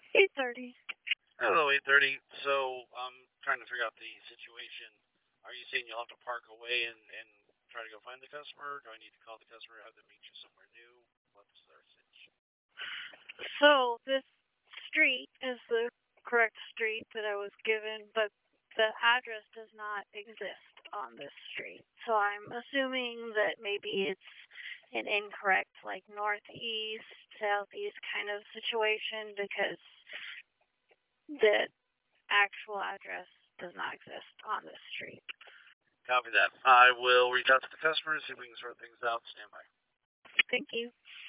8:30. Hello, 8:30. So I'm trying to figure out the situation. Are you saying you'll have to park away and try to go find the customer? Do I need to call the customer, have them meet you somewhere new? What's our situation? So this street is the correct street that I was given, but the address does not exist on this street. So I'm assuming that maybe it's an incorrect, like northeast, southeast kind of situation because the actual address does not exist on this street. Copy that. I will reach out to the customer and see if we can sort things out. Stand by. Thank you.